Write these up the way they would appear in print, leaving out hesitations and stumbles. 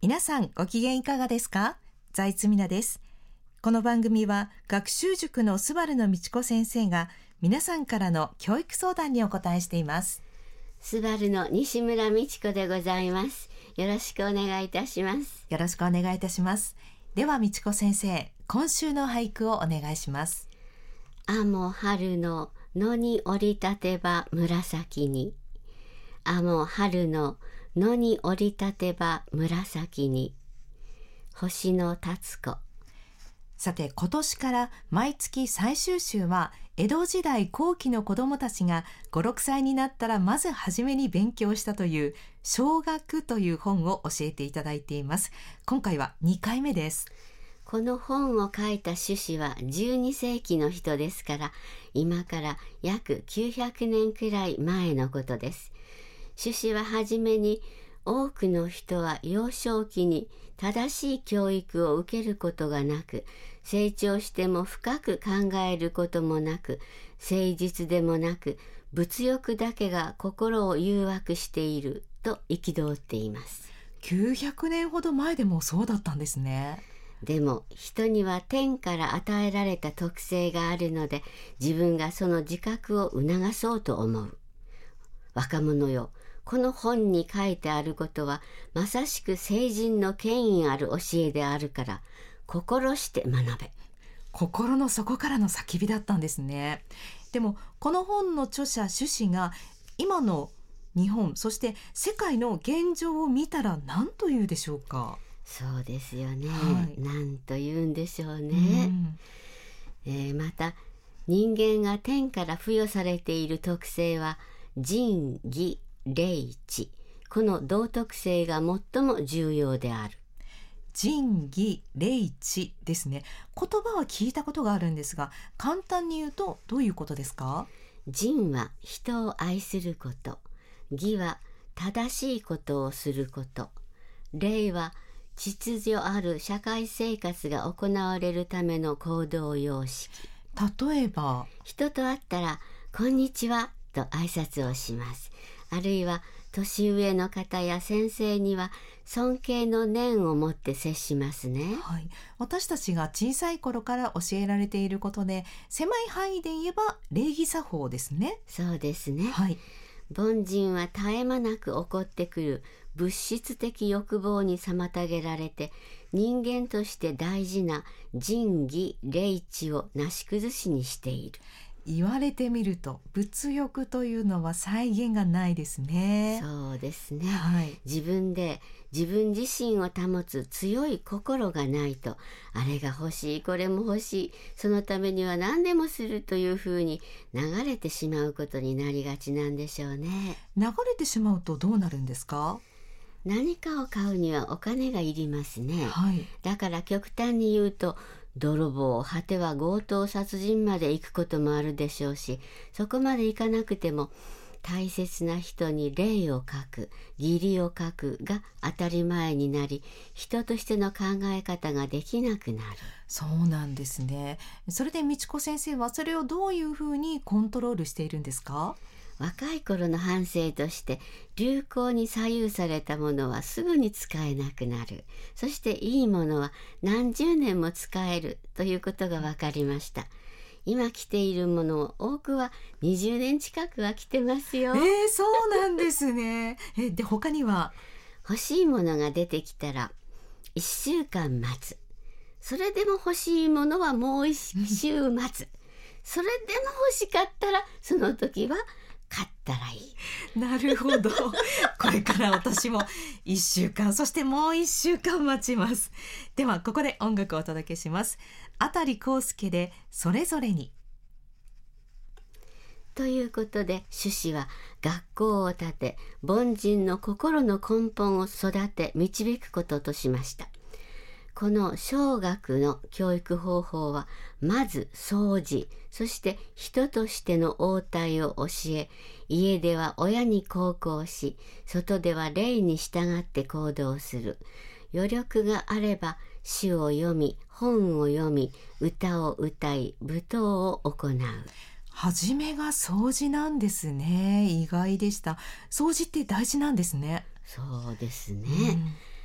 皆さんご機嫌いかがですか？財津美奈です。この番組は学習塾のスバルの道子先生が皆さんからの教育相談にお答えしています。 スバルの西村美智子でございます。よろしくお願いいたします。 よろしくお願いいたします。では道子先生、今週の俳句をお願いします。 あも春の野に降り立てば紫に。あも春の野に降り立てば紫に。星野達子。 さて、今年から毎月最終週は江戸時代後期の子どもたちが5、6歳になったらまず初めに勉強したという小学という本を教えていただいています。今回は2回目です。 この本を書いた朱子は12世紀の人ですから、今から約900年くらい前のことです。朱子ははじめに、多くの人は幼少期に正しい教育を受けることがなく、成長しても深く考えることもなく、誠実でもなく、物欲だけが心を誘惑していると憤っています。 900年ほど前でもそうだったんですね。 でも人には天から与えられた特性があるので、自分がその自覚を促そうと思う。若者よ、この本に書いてあることはまさしく聖人の権威ある教えであるから、心して学べ。 心の底からの叫びだったんですね。でもこの本の著者朱子が今の日本、そして世界の現状を見たら何と言うでしょうか？ そうですよね、 何と言うんでしょうね。また人間が天から付与されている特性は仁義礼智、この道徳性が最も重要である。 仁義礼智ですね。言葉は聞いたことがあるんですが、簡単に言うとどういうことですか？ 仁は人を愛すること、義は正しいことをすること、礼は秩序ある社会生活が行われるための行動様式。 例えば、 人と会ったらこんにちはと挨拶をします。あるいは年上の方や先生には尊敬の念を持って接しますね。 私たちが小さい頃から教えられていることで、狭い範囲で言えば礼儀作法ですね。 そうですね、凡人は絶え間なく起こってくる物質的欲望に妨げられて、人間として大事な仁義礼智をなし崩しにしている。 言われてみると物欲というのは再現がないですね。 そうですね、自分で自分自身を保つ強い心がないと、あれが欲しいこれも欲しい、そのためには何でもするというふうに流れてしまうことになりがちなんでしょうね。 流れてしまうとどうなるんですか？ 何かを買うにはお金がいりますね、だから極端に言うと、泥棒、果ては強盗殺人まで行くこともあるでしょうし、そこまで行かなくても大切な人に礼を書く、義理を書くが当たり前になり、人としての考え方ができなくなる。 そうなんですね。それで道子先生はそれをどういうふうにコントロールしているんですか？ 若い頃の反省として、流行に左右されたものはすぐに使えなくなる。そしていいものは何十年も使えるということが分かりました。今着ているもの多くは20年近くは着てますよ。 そうなんですね。で、他には？ 欲しいものが出てきたら1週間待つ。それでも欲しいものはもう1週待つ。それでも欲しかったらその時は買ったらいい。 なるほど。これから私も1週間、そしてもう1週間待ちます。ではここで音楽をお届けします。辺康介でそれぞれに。 ということで、朱子は学校を建て、凡人の心の根本を育て導くこととしました。この小学の教育方法は、まず掃除、そして人としての応対を教え、家では親に孝行し、外では礼に従って行動する。余力があれば詩を読み、本を読み、歌を歌い、舞踏を行う。 初めが掃除なんですね。意外でした。掃除って大事なんですね。 そうですね、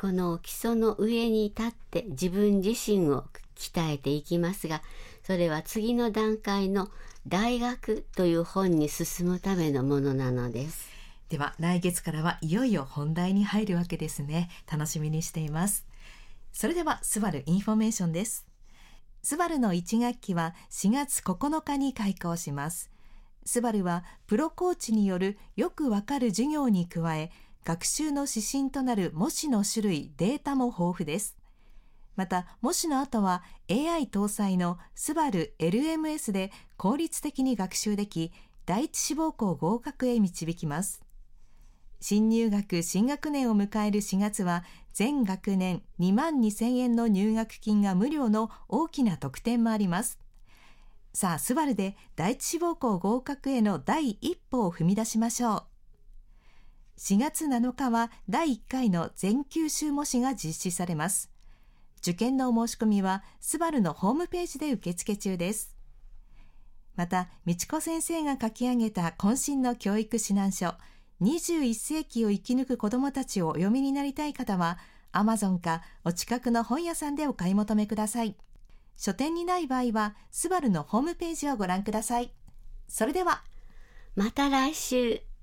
この基礎の上に立って自分自身を鍛えていきますが、それは次の段階の大学という本に進むためのものなのです。 では来月からはいよいよ本題に入るわけですね。楽しみにしています。それではスバルインフォメーションです。スバルの1学期は4月9日に開校します。スバルはプロコーチによるよくわかる授業に加え、学習の指針となる模試の種類、データも豊富です。また模試の後は AI 搭載のスバル LMS で効率的に学習でき、第一志望校合格へ導きます。新入学新学年を迎える4月は全学年22,000円の入学金が無料の大きな特典もあります。さあスバルで第一志望校合格への第一歩を踏み出しましょう。4月7日は第1回の全九州模試が実施されます。受験のお申し込みはスバルのホームページで受付中です。また、美智子先生が書き上げた渾身の教育指南書、21世紀を生き抜く子どもたちをお読みになりたい方は、Amazon かお近くの本屋さんでお買い求めください。書店にない場合は、スバルのホームページをご覧ください。それでは、 また来週。